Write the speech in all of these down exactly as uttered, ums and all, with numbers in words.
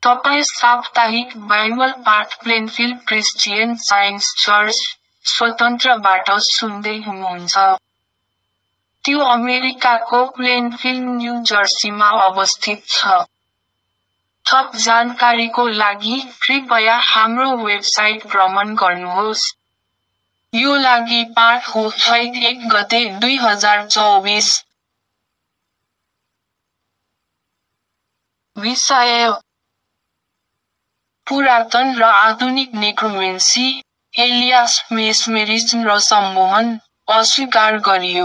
तपाईँ साप्ताहिक बाइबल पाठ प्लेनफिल्ड क्रिस्चियन साइन्स चर्च, स्वतन्त्रबाट सुन्दै हुनुहुन्छ। त्यो अमेरिकाको प्लेनफिल्ड न्यू जर्सीमा अवस्थित छ। थप जानकारीको लागि कृपया हाम्रो वेबसाइट भ्रमण गर्नुहोस्। यो लागि पाठ हो चैत एक गते दुई हजार चौबिस। विषय: पुरातन र आधुनिक नेक्रोमेन्सी, एलियास मेसमेरिज्म र सम्मोहन, अस्वीकार गरियो।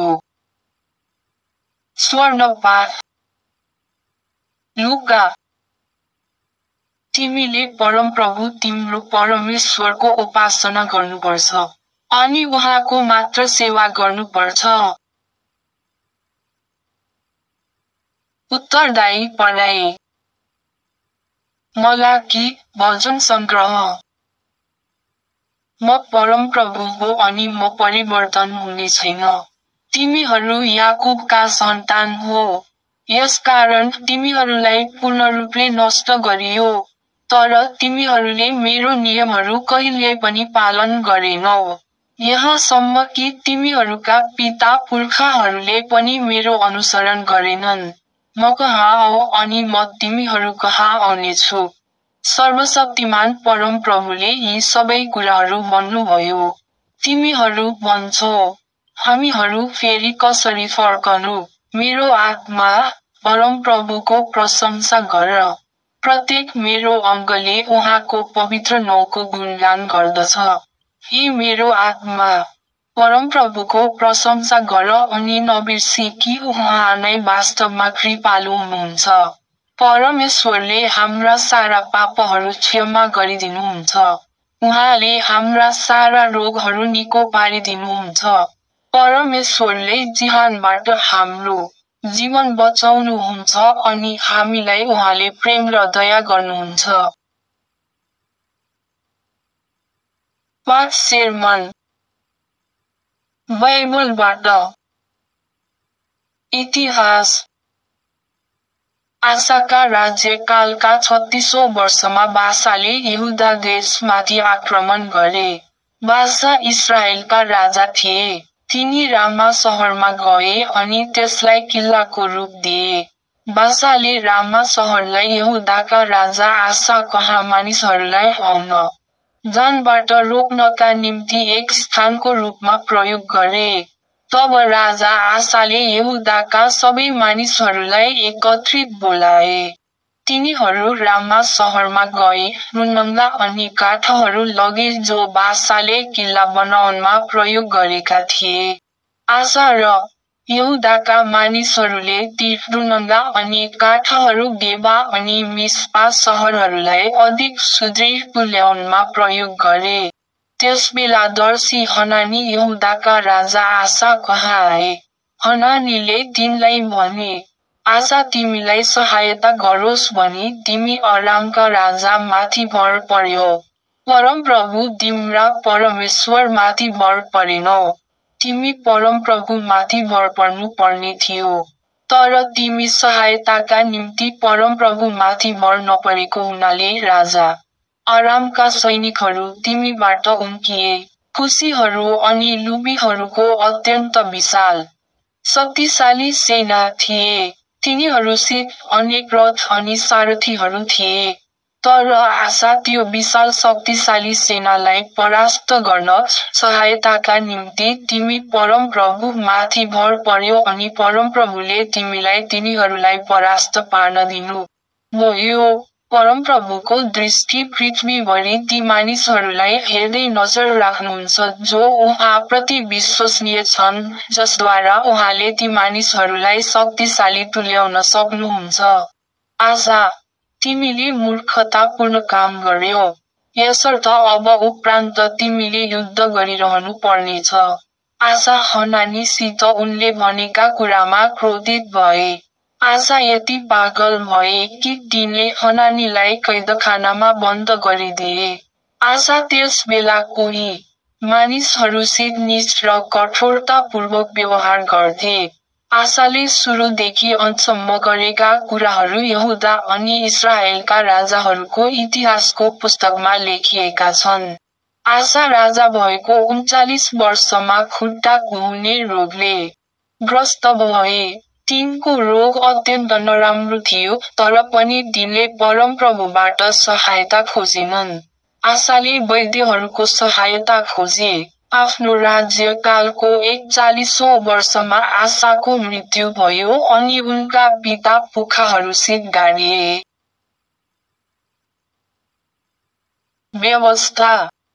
स्वर्णपात। लुका। तिमीले परमप्रभु तिम्रो परमेश्वरको उपासना गर्नुपर्छ, अनि उहाँको मात्र सेवा गर्नुपर्छ। उत्तरदायी पढाइ। मलाकी, भजन सङ्ग्रह। म परमप्रभु हो अनि म परिवर्तन हुने छैन। तिमीहरू याकुबका सन्तान हो। यसकारण तिमीहरूलाई पूर्ण रूपले नष्ट गरियो। तर तिमीहरूले मेरो नियमहरू कहिल्यै पनि पालन गरेनौ। यहाँसम्म कि तिमीहरूका पिता पुर्खाहरूले पनि मेरो अनुसरण गरेनन्। म कहाँ आऊ अनि म तिमीहरू कहाँ आउनेछु। सर्वशक्तिमान परमप्रभुले यी सबै कुराहरू भन्नुभयो। तिमीहरू भन्छौ, हामीहरू फेरि कसरी फर्कनु? मेरो आत्मा, परमप्रभुको प्रशंसा गर। प्रत्येक मेरो अङ्गले उहाँको पवित्र नाउँको गुणगान गर्दछ। हे मेरो आत्मा, परमप्रभुको प्रशंसा गर अनि नबिर्सी कि उहाँ नै वास्तवमा कृपालु हुनुहुन्छ। परमेश्वरले हाम्रा सारा पापहरू क्षमा गरिदिनुहुन्छ। उहाँले हाम्रा सारा रोगहरू निको पारिदिनुहुन्छ। परमेश्वरले जिहानबाट हाम्रो जीवन बचाउनुहुन्छ अनि हामीलाई उहाँले प्रेम र दया गर्नुहुन्छ। पाठ सेर्मन। बाइबलबाट। इतिहास। आसाका राज्यकालका छत्तीसौँ वर्षमा बासाले यहुदा देशमाथि आक्रमण गरे। बासा इस्राएलका राजा थिए। तिनी रामा सहरमा गए अनि त्यसलाई किल्लाको रूप दिए। बासाले रामा सहरलाई यहुदाका राजा आसा कहाँ मानिसहरूलाई आउन जानबाट रोक्नका निम्ति एक स्थानको रूपमा प्रयोग गरे। तब राजा आसाले यहुदाका सबै मानिसहरूलाई एकत्रित बोलाए। तिनीहरू रामा सहरमा गए, रुनङ्गा अनि काठहरू लगे जो बासाले किल्ला बनाउनमा प्रयोग गरेका थिए। आसा र यहुदाका मानिसहरूले ती रुनङ्गा अनि काठहरू गेबा अनि मिस्पा सहरहरूलाई अधिक सुदृढ तुल्याउनमा प्रयोग गरे। त्यसबेला दर्शी हनानी यहुदाका राजा आसा कहाँ आए। हनानीले तिनलाई भने, आसा तिमीलाई सहायता गरोस् भनी तिमी अरामका राजा माथि भर पर्यौ। परमप्रभु तिम्रा परमेश्वर माथि भर परेनौ। तिमी परमप्रभु माथि भर पर्नु पर्ने थियो। तर तिमी सहायताका निम्ति परमप्रभु माथि भर नपरेको हुनाले राजा अरामका सैनिकहरू तिमीबाट उम्किए। खुसीहरू अनि लुबीहरूको अत्यन्त विशाल शक्तिशाली सेना थिए। तिनीहरूसित अनेक रथ अनि सारथीहरू थिए। तर आसा त्यो विशाल शक्तिशाली सेनालाई परास्त गर्न सहायताका निम्ति तिमी परमप्रभु माथि भर पर्यौ अनि परमप्रभुले तिमीलाई तिनीहरूलाई परास्त पार्न दिनु भयो। परमप्रभुको दृष्टि पृथ्वीभरि ती मानिसहरूलाई हेर्दै नजर राख्नुहुन्छ जो उहाँप्रति विश्वसनीय छन्, जसद्वारा उहाँले ती मानिसहरूलाई शक्तिशाली तुल्याउन सक्नुहुन्छ। आसा, तिमीले मूर्खतापूर्ण काम गर्यौ। यसर्थ अब उपरान्त तिमीले युद्ध गरिरहनु पर्नेछ। आसा हनानीसित उनले भनेका कुरामा क्रोधित भए। आसा यति पागल भए कि तिनले हनानीलाई कैदखानामा बन्द गरिदिए। आसा त्यसबेला कोही मानिसहरूसित नीच र कठोरतापूर्वक व्यवहार गर्थे। आशाले सुरुदेखि अन्तसम्म गरेका कुराहरू यहुदा अनि इस्राएलका राजाहरूको इतिहासको पुस्तकमा लेखिएका छन्। आशा राजा भएको उन्चालिस वर्षमा खुट्टा कुहुने रोगले ग्रस्त भए। तिनको रोग अत्यन्त नराम्रो थियो, तर पनि तिनले परमप्रभुबाट सहायता खोजेनन्। आशाले वैद्यहरूको सहायता खोजे। आफ्नो राज्यकालको एकचालिसौँ वर्षमा आशाको मृत्यु भयो अनि उनका पिता पुर्खाहरूसित गाडिए। व्यवस्था।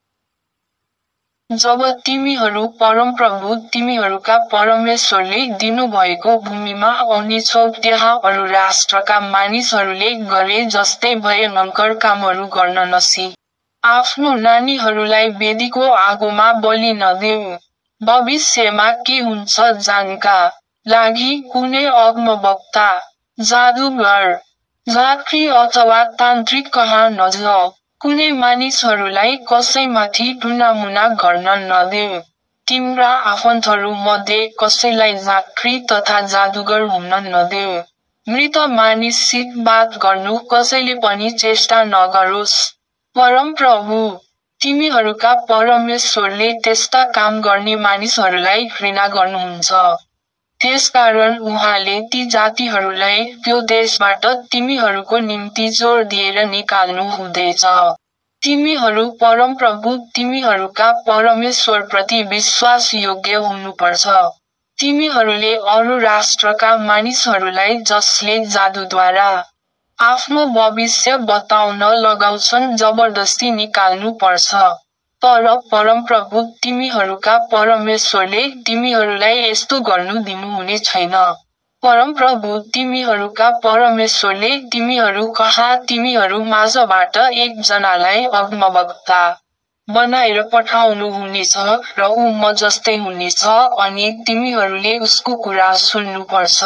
जब तिमीहरू परमप्रभु तिमीहरूका परमेश्वरले दिनुभएको भूमिमा आउनेछौ त्यहाँ अरू राष्ट्रका मानिसहरूले गरे जस्तै भयङ्कर कामहरू गर्न नसिक। आफ्नो नानीहरूलाई वेदीको आगोमा बलि नदेऊ। भविष्यमा के हुन्छ जानका लागि कुनै अगमवक्ता, जादुगर, झाँक्री अथवा तान्त्रिक कहाँ नजाऊ। कुनै मानिसहरूलाई कसैमाथि टुनामुना गर्न नदेऊ। तिम्रा आफन्तहरू मध्ये कसैलाई झाँक्री तथा जादुगर हुन नदेऊ। मृत मानिससित बात गर्नु कसैले पनि चेष्टा नगरोस्। परमप्रभु तिमीहरूका परमेश्वरले त्यस्ता काम गर्ने मानिसहरूलाई घृणा गर्नुहुन्छ। त्यसकारण उहाँले ती जातिहरूलाई त्यो देशबाट तिमीहरूको निम्ति जोड दिएर निकाल्नु हुँदैछ। तिमीहरू परमप्रभु तिमीहरूका परमेश्वरप्रति विश्वासयोग्य हुनुपर्छ। तिमीहरूले अरू राष्ट्रका मानिसहरूलाई जसले जादुद्वारा आफ्नो भविष्य बताउन लगाउँछन् जबरजस्ती निकाल्नु पर्छ। तर परमप्रभु तिमीहरूका परमेश्वरले तिमीहरूलाई यस्तो गर्नु दिनुहुने छैन। परमप्रभु तिमीहरूका परमेश्वरले तिमीहरू कहाँ तिमीहरू माझबाट एकजनालाई अगमवक्ता बनाएर पठाउनु हुनेछ र ऊ म जस्तै हुनेछ अनि तिमीहरूले उसको कुरा सुन्नुपर्छ।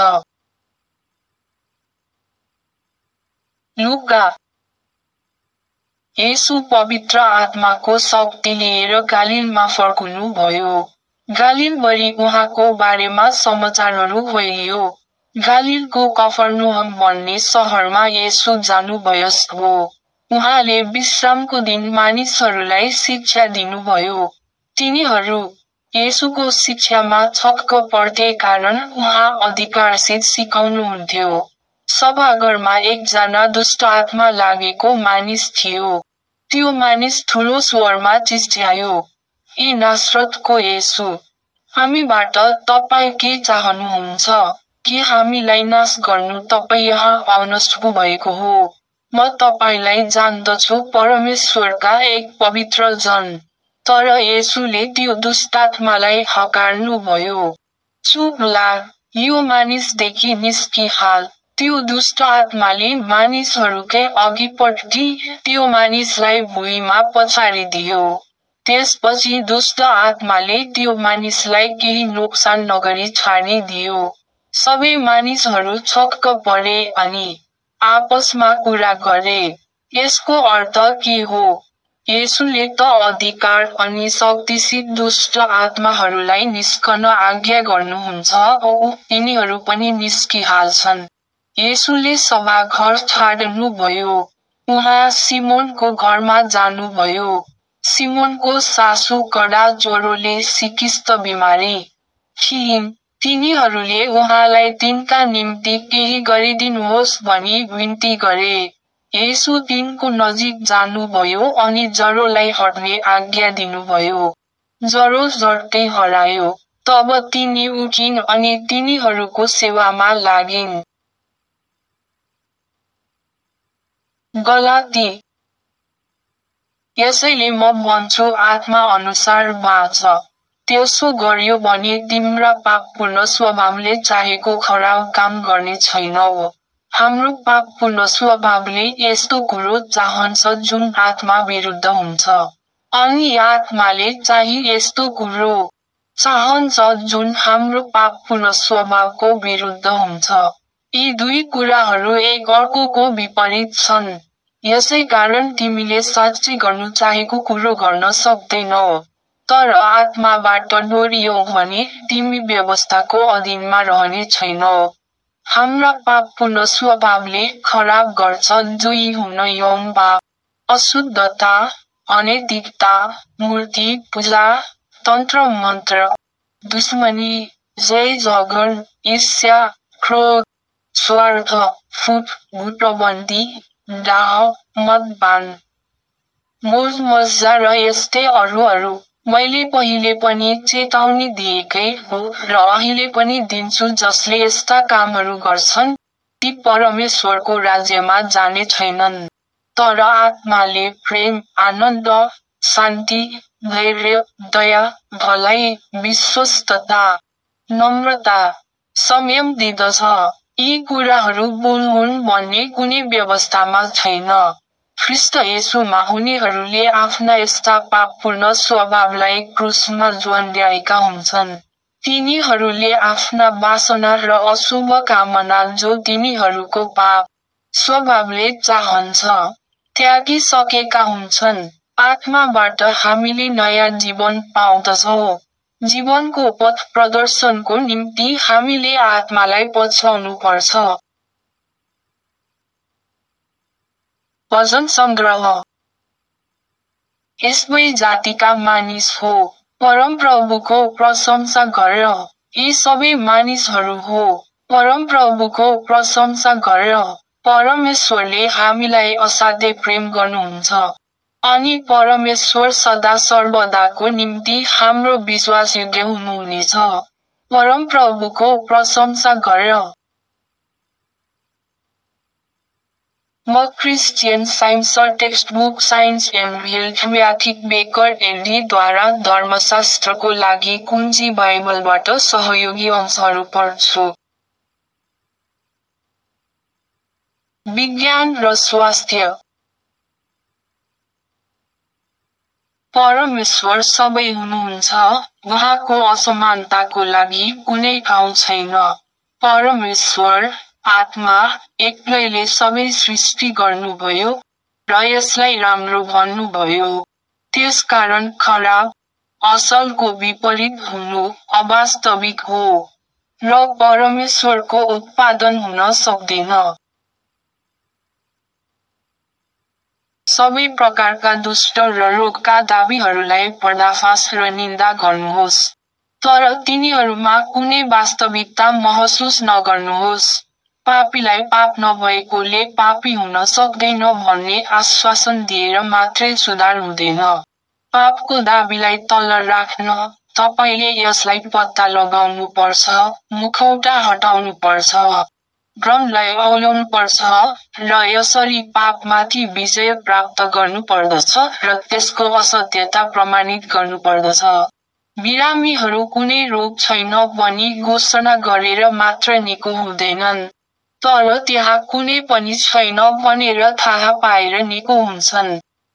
लुका। येशू पवित्र आत्माको शक्ति लिएर गालिलमा फर्कनु भयो। गालिलभरि उहाँको बारेमा समाचारहरू फैलियो। गालिलको कफरनहुम भन्ने शहरमा येशू जानुभयो। उहाँले विश्रामको दिन मानिसहरूलाई शिक्षा दिनुभयो। तिनीहरू येशूको शिक्षामा छक्क पर्थे कारण उहाँ अधिकारसित सिकाउनुहुन्थ्यो। सभाघरमा एकजना दुष्ट आत्मा लागेको मानिस थियो। त्यो मानिस ठुलो स्वरमा चिच्यायो, ए नासरतको येशू, हामीबाट तपाईँ के चाहनुहुन्छ? के हामीलाई नाश गर्नु तपाईँ यहाँ आउन सक्नुभएको हो? म तपाईँलाई जान्दछु, परमेश्वरका एक पवित्र जन। तर येशूले त्यो दुष्टात्मालाई हकार्नुभयो। चुप लाग, यो मानिसदेखि निस्किहाल। त्यो दुष्ट आत्माले मानिसहरूकै अघि पल्टी त्यो मानिसलाई भुइँमा पछारिदियो। त्यसपछि दुष्ट आत्माले त्यो मानिसलाई केही नोक्सान नगरी छाडिदियो। सबै मानिसहरू छक्क परे अनि आपसमा कुरा गरे, यसको अर्थ के हो? येशूले त अधिकार अनि शक्तिसित दुष्ट आत्माहरूलाई निस्कन आज्ञा गर्नुहुन्छ औ तिनीहरू पनि निस्किहाल्छन्। येशूले सभाघर छाड्नुभयो। उहाँ सिमोनको घरमा जानुभयो। सिमोनको सासू कडा ज्वरोले सिकिस्त बिमारी थिइन्। तिनीहरूले उहाँलाई तिनका निम्ति केही गरिदिनुहोस् भनी विन्ती गरे। येशू तिनको नजिक जानुभयो अनि ज्वरोलाई हट्ने आज्ञा दिनुभयो। ज्वरो झट्टै हरायो। तब तिनी उठिन् अनि तिनीहरूको सेवामा लागिन्। गलाती। यसैले म भन्छु आत्मा अनुसार बाँच। त्यसो गर्यो भने तिम्रा पापपूर्ण स्वभावले चाहेको खराब काम गर्ने छैनौ। हाम्रो पापपूर्ण स्वभावले यस्तो कुरो चाहन्छ जुन आत्मा विरुद्ध हुन्छ। अनि आत्माले चाहिँ यस्तो कुरो चाहन्छ जुन हाम्रो पापपूर्ण स्वभावको विरुद्ध हुन्छ। यी दुई कुराहरू एक अर्कोको विपरीत छन्। यसै कारण तिमीले साँच्चै गर्नु चाहेको कुरो गर्न सक्दैनौ। तर आत्माबाट डोरियौ भने तिमी व्यवस्थाको अधीनमा रहने छैनौ। हाम्रा पाप पूर्ण स्वभावले खराब गर्छ जो यी हुन यौन पाप, अशुद्धता, अनैतिकता, मूर्ति पूजा, तन्त्र मन्त्र, दुश्मनी, जय झगड, ईर्ष्या, क्रोध, स्वार्थ, फुट, गुटबन्दी, डाह, मदपान, मोज मज्जा र यस्तै अरू अरू। मैले पहिले पनि चेतावनी दिएकै हो र अहिले पनि दिन्छु जसले यस्ता कामहरू गर्छन् ती परमेश्वरको राज्यमा जाने छैनन्। तर आत्माले प्रेम, आनन्द, शान्ति, धैर्य, दया, भलाइ, विश्वस्तता, नम्रता, संयम दिँदछ। यी कुराहरू बोल्हुन् भन्ने कुनै व्यवस्थामा छैन। ख्रीष्ट येशूमा हुनेहरूले आफ्ना यस्ता पापपूर्ण स्वभावलाई क्रुसमा ज्वाल्याएका हुन्छन्। तिनीहरूले आफ्ना वासना र अशुभ कामना जो तिनीहरूको पाप स्वभावले चाहन्छ त्यागिसकेका हुन्छन्। आत्माबाट हामीले नयाँ जीवन पाउँदछौँ। जीवनको पथ प्रदर्शनको निम्ति हामीले आत्मालाई पछ्याउनु पर्छ। भजन सङ्ग्रह। यसै जातिका मानिस हो, परमप्रभुको प्रशंसा गर। यी सबै मानिसहरू हो, परमप्रभुको प्रशंसा गर। परमेश्वरले हामीलाई असाध्यै प्रेम गर्नुहुन्छ। अनि परमेश्वर सदा सर्वदाको निम्ति हाम्रो विश्वासयोग्य हुनुहुनेछ। परमप्रभुको प्रशंसा गर। म Christian Science textbook Science and Health म्याथिक बेकर एलडीद्वारा धर्मशास्त्रको लागि कुञ्जी बाइबलबाट सहयोगी अंशहरू पढ्छु। विज्ञान र स्वास्थ्य। परमेश्वर सबै हुनुहुन्छ, उहाँको असमानताको लागि कुनै ठाउँ छैन। परमेश्वर आत्मा एक्लैले सबै सृष्टि गर्नुभयो र यसलाई राम्रो भन्नुभयो। त्यसकारण खराब, असलको विपरीत हुनु अवास्तविक हो र परमेश्वरको उत्पादन हुन सक्दैन। सबै प्रकारका दुष्ट र रोगका दाबीहरूलाई पर्दाफास र निन्दा गर्नुहोस्। तर तिनीहरूमा कुनै वास्तविकता महसुस नगर्नुहोस्। पापीलाई पाप नभएकोले पापी हुन सक्दैन भन्ने आश्वासन दिएर मात्रै सुधार हुँदैन। पापको दाबीलाई तल राख्न तपाईले यसलाई पत्ता लगाउनु पर्छ, मुखौटा हटाउनु पर्छ, भ्रमलाई औल्याउनु पर्छ र यसरी पापमाथि विजय प्राप्त गर्नु पर्दछ र त्यसको असत्यता प्रमाणित गर्नु पर्दछ। बिरामीहरू कुनै रोग छैन भनी घोषणा गरेर मात्र निको हुँदैनन्, तर त्यहाँ कुनै पनि छैन भनेर थाहा पाएर निको हुन्छन्।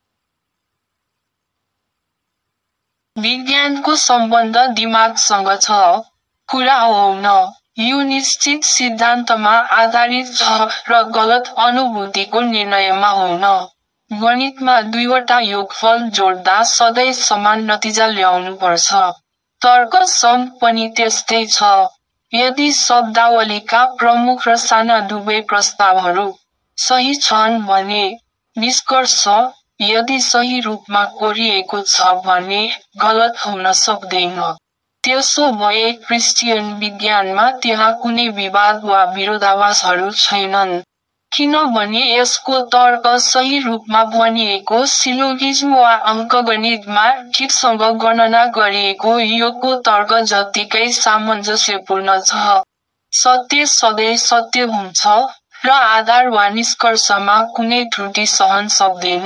विज्ञानको सम्बन्ध दिमागसँग छ। कुरा होइन, यो निश्चित सिद्धान्तमा आधारित छ र गलत अनुभूतिको निर्णयमा होइन। गणितमा दुईवटा योगफल जोड्दा सधैँ समान नतिजा ल्याउनु पर्छ। तर्कसम पनि त्यस्तै छ। यदि शब्दावलीका प्रमुख र साना दुवै प्रस्तावहरू सही छन् भने निष्कर्ष, यदि सही रूपमा कोरिएको छ भने गलत हुन सक्दैन। त्यसो भए क्रिस्चियन विज्ञानमा त्यहाँ कुनै विवाद वा विरोधाभासहरू छैनन्, किनभने यसको तर्क सही रूपमा भनिएको सिलोगिज्म वा अङ्कगणितमा ठिकसँग गणना गरिएको योगको तर्क जत्तिकै सामञ्जस्यपूर्ण छ। सत्य सधैँ सत्य हुन्छ र आधार वा निष्कर्षमा कुनै त्रुटि सहन सक्दैन।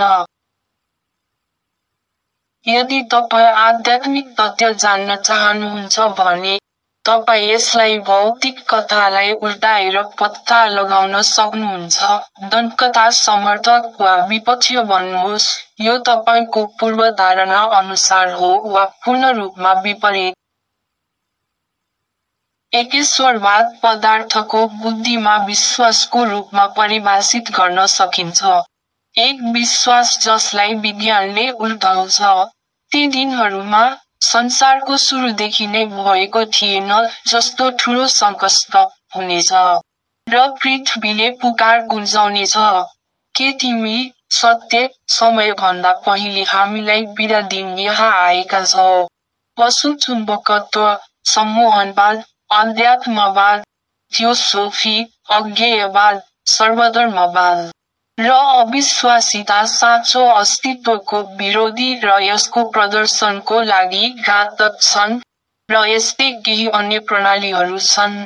यदि तपाईँ आध्यात्मिक तथ्य जान्न चाहनुहुन्छ भने तपाईँ यसलाई भौतिक कथालाई उल्टाएर पत्ता लगाउन सक्नुहुन्छ। दण्डकथा समर्थक वा विपक्ष भन्नुहोस्, यो तपाईँको पूर्वधारणा अनुसार हो वा पूर्ण रूपमा विपरीत। एकेश्वरवाद पदार्थको बुद्धिमा विश्वासको रूपमा परिभाषित गर्न सकिन्छ। एक विश्वास जसलाई विज्ञानले उल्टाउँछ। ती दिनहरूमा संसारको सुरुदेखि नै भएको थिएन जस्तो ठूलो संकष्ट हुनेछ र पृथ्वीले पुकार गुन्जाउनेछ। के तिमी सत्य समयभन्दा पहिले हामीलाई बिदा दिन यहाँ आएका छौ? पशु चुम्बकत्व, सम्मोहनवाद, अध्यात्मवाद, थियोसोफी, अज्ञेयवाद, सर्वधर्मवाद र अविश्वासिता साँचो अस्तित्वको विरोधी र यसको प्रदर्शनको लागि घातक छन् र यस्तै केही अन्य प्रणालीहरू छन्।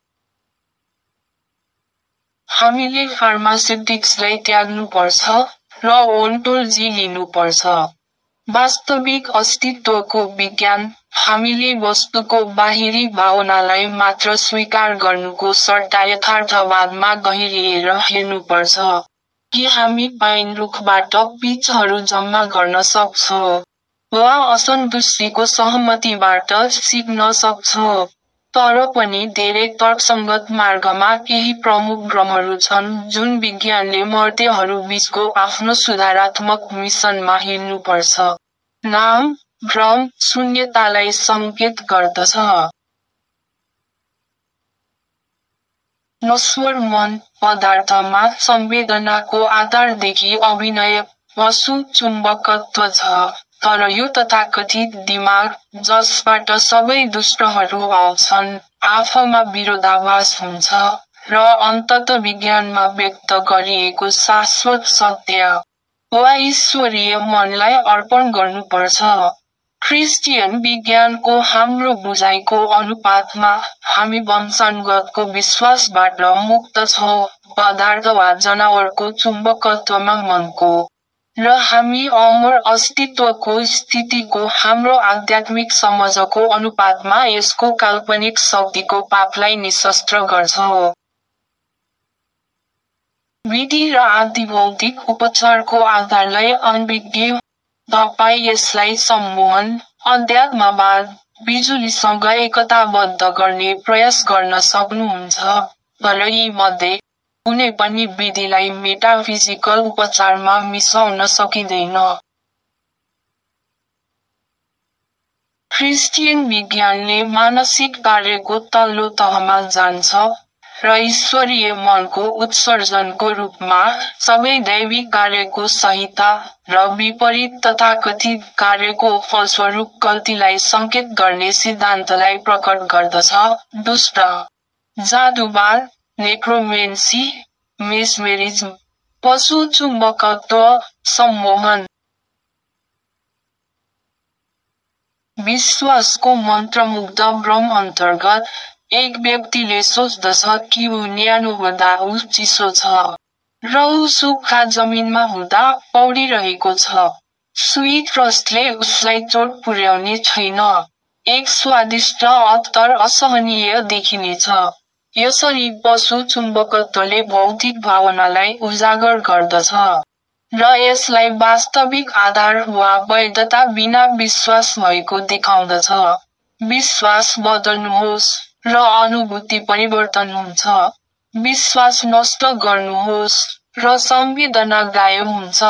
हामीले फार्मास्युटिक्सलाई त्याग्नुपर्छ र ओन्टोलोजी लिनुपर्छ। वास्तविक अस्तित्वको विज्ञान हामीले वस्तुको बाहिरी भावनालाई मात्र स्वीकार गर्नुको सट्टा यथार्थवादमा गहिरिएर हेर्नुपर्छ। कि हामी पाइन रुखबाट बीजहरू जम्मा गर्न सक्छौँ वा असन्तुष्टिको सहमतिबाट सिक्न सक्छौँ। तर पनि धेरै तर्कसङ्गत मार्गमा केही प्रमुख भ्रमहरू छन् जुन विज्ञानले मर्त्यहरू बीचको आफ्नो सुधारात्मक मिसनमा हिँड्नुपर्छ। नाम भ्रम शून्यतालाई सङ्केत गर्दछ। नश्वर मन पदार्थमा संवेदनाको आधारदेखि अभिनय पशु चुम्बकत्व छ, तर यो तथाकथित दिमाग जसबाट सबै दुष्टहरू आउँछन् आफूमा विरोधाभास हुन्छ र अन्ततः विज्ञानमा व्यक्त गरिएको शाश्वत सत्य वा ईश्वरीय मनलाई अर्पण गर्नुपर्छ। क्रिस्चियन विज्ञानको हाम्रो बुझाइको अनुपातमा हामी वंशानुगतको विश्वासबाट मुक्त छौँ, पदार्थ वा जनावरको चुम्बकत्वमा मनको, र हामी अमर अस्तित्वको स्थितिको हाम्रो आध्यात्मिक समझको अनुपातमा यसको काल्पनिक शक्तिको पापलाई निशस्त्र गर्छौँ। विधि र आदिभौतिक उपचारको आधारलाई अनभिज्ञ तपाईँ यसलाई सम्मोहन, अध्यात्मवाद, बिजुलीसँग एकताबद्ध गर्ने प्रयास गर्न सक्नुहुन्छ, तर यी मध्ये कुनै पनि विधिलाई मेटाफिजिकल उपचारमा मिसाउन सकिँदैन। क्रिस्चियन विज्ञानले मानसिक कार्यको तल्लो तहमा जान्छ र ईश्वरीय मनको उत्सर्जनको रूपमा सबै दैविक कार्यको संहिता र विपरीत तथाकथित कार्यको फलस्वरूप गल्तीलाई सङ्केत गर्ने सिद्धान्तलाई प्रकट गर्दछ। दुष्ट जादुवाद, नेक्रोमेन्सी, मेस्मेरिज्म, पशु चुम्बकत्व, सम्मोहन। विश्वासको मन्त्रमुग्ध भ्रम अन्तर्गत एक व्यक्तिले सोच्दछ कि ऊ न्यानो हुँदा ऊ चिसो छ र ऊ सुक्खा जमिनमा हुँदा पौडिरहेको छ। सुई ट्रस्टले उसलाई चोट पुर्याउने छैन। एक स्वादिष्ट अत्तर असहनीय देखिनेछ। यसरी पशु चुम्बकत्वले भौतिक भावनालाई उजागर गर्दछ र यसलाई वास्तविक आधार वा वैधता बिना विश्वास भएको देखाउँदछ। विश्वास बदल्नुहोस् र अनुभूति परिवर्तन हुन्छ। विश्वास नष्ट गर्नुहोस् र संवेदना गायब हुन्छ।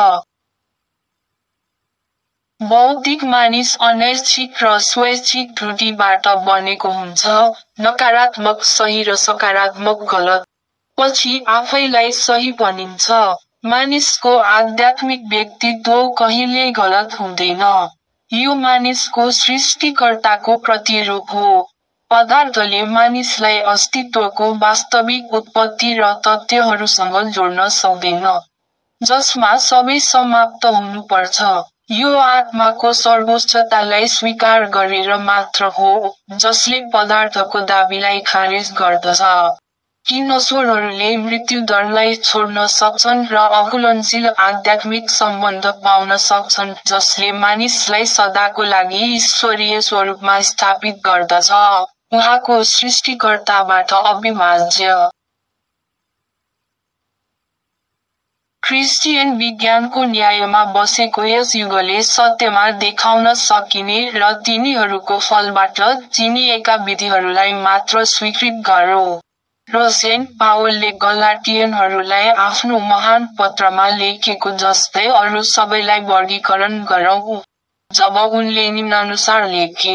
बौद्धिक मानिस अनैच्छिक र स्वैच्छिक त्रुटिबाट बनेको हुन्छ, नकारात्मक सही र सकारात्मक गलत। पछि आफैलाई सही भनिन्छ। मानिसको आध्यात्मिक व्यक्तित्व कहिल्यै गलत हुँदैन। यो मानिसको सृष्टिकर्ताको प्रतिरूप हो। पदार्थले मानिसलाई अस्तित्वको वास्तविक उत्पत्ति र तथ्यहरूसँग जोड्न सक्दैन, जसमा सबै समाप्त हुनुपर्छ। यो आत्माको सर्वोच्चतालाई स्वीकार गरेर मात्र हो, जसले पदार्थको दाबीलाई खारेज गर्दछ। कि नश्वरहरूले मृत्युदरलाई छोड्न सक्छन् र अघुलनशील आध्यात्मिक सम्बन्ध पाउन सक्छन् जसले मानिसलाई सदाको लागि ईश्वरीय स्वरूपमा स्थापित गर्दछ, उहाँको सृष्टिकर्ताबाट अविभाज्य। क्रिस्चियन विज्ञानको न्यायमा बसेको यस युगले सत्यमा देखाउन सकिने र तिनीहरूको फलबाट चिनिएका विधिहरूलाई मात्र स्वीकृत गरौ। र सेन्ट पावलले गलाटियनहरूलाई आफ्नो महान पत्रमा लेखेको जस्तै अरू सबैलाई वर्गीकरण गरौँ। जब उनले निम्नानुसार लेखे,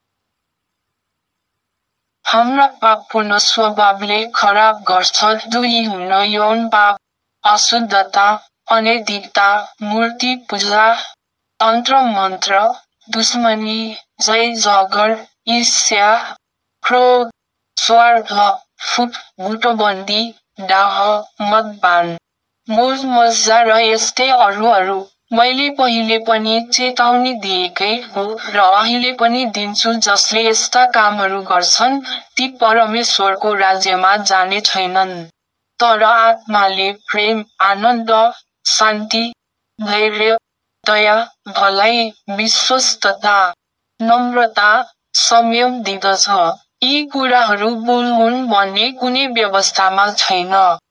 हाम्रा पापपूर्ण स्वभावले खराब गर्छ दुई हुन यौन पाप, अशुद्धता, अनैतिकता, मूर्ति पूजा, तन्त्र मन्त्र, दुश्मनी, जय झगड, ईर्ष्या, क्रोध, स्वार्थ, फुट, गुटबन्दी, डाह, मदपान, मोज मज्जा र यस्तै अरूहरू। मैले पहिले पनि चेतावनी दिएकै हो र अहिले पनि दिन्छु जसले यस्ता कामहरू गर्छन् ती परमेश्वरको राज्यमा जाने छैनन्। तर आत्माले प्रेम, आनन्द, शान्ति, धैर्य, दया, भलाइ, विश्वस्तता, नम्रता, संयम दिँदछ। यी कुराहरू भुल हुन् भन्ने कुनै व्यवस्थामा छैन।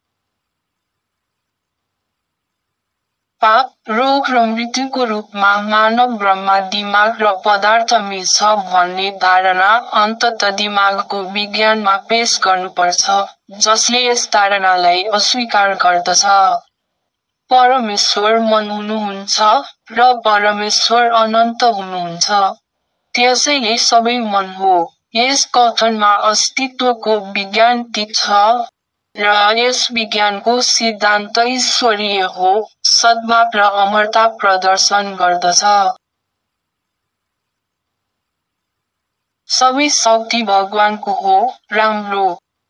पाप, रोग र मृत्युको रूपमा मानव ब्रह्मा दिमाग र पदार्थ मिल्छ भन्ने धारणा अन्ततः दिमागको विज्ञानमा पेश गर्नुपर्छ, जसले यस धारणालाई अस्वीकार गर्दछ। परमेश्वर मन हुनुहुन्छ र परमेश्वर अनन्त हुनुहुन्छ। त्यसैले सबै मन हो। यस कथनमा अस्तित्वको विज्ञान टिक छ र यस विज्ञानको सिद्धान्त ईश्वरीय हो, सद्भाव र अमरता प्रदर्शन गर्दछ। सबै शक्ति भगवानको हो, राम्रो।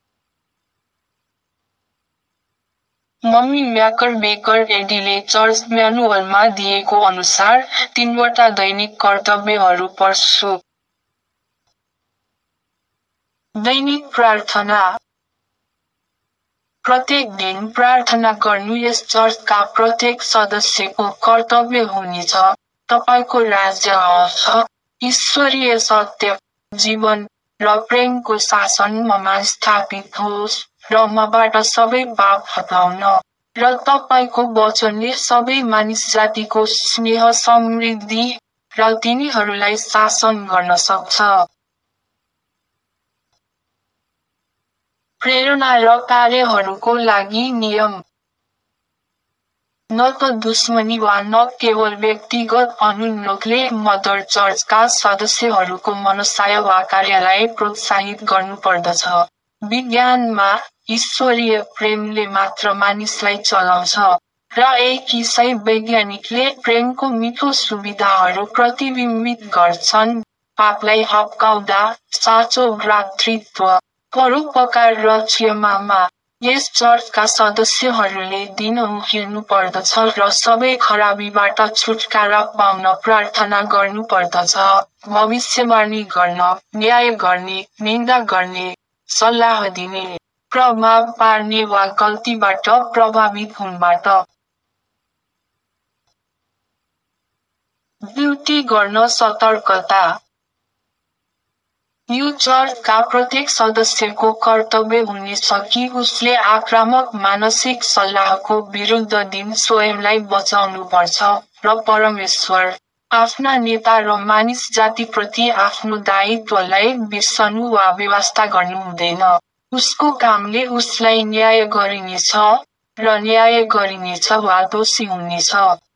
मम्मी म्याकर बेकर एडीले चर्च म्यानुअलमा दिएको अनुसार तीनवटा दैनिक कर्तव्यहरू पढ्छु। दैनिक प्रार्थना। प्रत्येक दिन प्रार्थना गर्नु यस चर्चका प्रत्येक सदस्यको कर्तव्य हुनेछ। तपाईँको राज्य आउँछ, ईश्वरीय सत्य, जीवन र प्रेमको शासन ममा स्थापित होस् र मबाट सबै पाप हटाउन र तपाईँको वचनले सबै मानिस जातिको स्नेह समृद्धि र तिनीहरूलाई शासन गर्न सक्छ। प्रेरणा र कार्यहरूको लागि नियम। न त दुश्मनी वा न केवल व्यक्तिगत अनुन्नोखले मदर चर्चका सदस्यहरूको मनसाय वा कार्यलाई प्रोत्साहित गर्नुपर्दछ। विज्ञानमा, ईश्वरीय प्रेमले मात्र मानिसलाई चलाउँछ र एक इसाई वैज्ञानिकले प्रेमको मिठो सुविधाहरू प्रतिबिम्बित गर्छन्, पापलाई हप्काउँदा, साँचो भ्रातृत्व, परोपकार र क्षमामा। यस चर्चका सदस्यहरूले दिनहुँ हिँड्नुपर्दछ र सबै खराबीबाट छुटकारा पाउन प्रार्थना गर्नुपर्दछ, भविष्यवाणी गर्न, न्याय गर्ने, निन्दा गर्ने, सल्लाह दिने, प्रभाव पार्ने वा गल्तीबाट प्रभावित हुनबाट ड्युटी गर्न सतर्कता। यो चर्चका प्रत्येक सदस्यको कर्तव्य हुनेछ कि उसले आक्रामक मानसिक सल्लाहको विरुद्ध दिन स्वयंलाई बचाउनुपर्छ र परमेश्वर, आफ्ना नेता र मानिस जातिप्रति आफ्नो दायित्वलाई बिर्सनु वा बेवास्ता गर्नु हुँदैन। उसको कामले उसलाई न्याय गरिनेछ र न्याय गरिनेछ वा दोषी हुनेछ।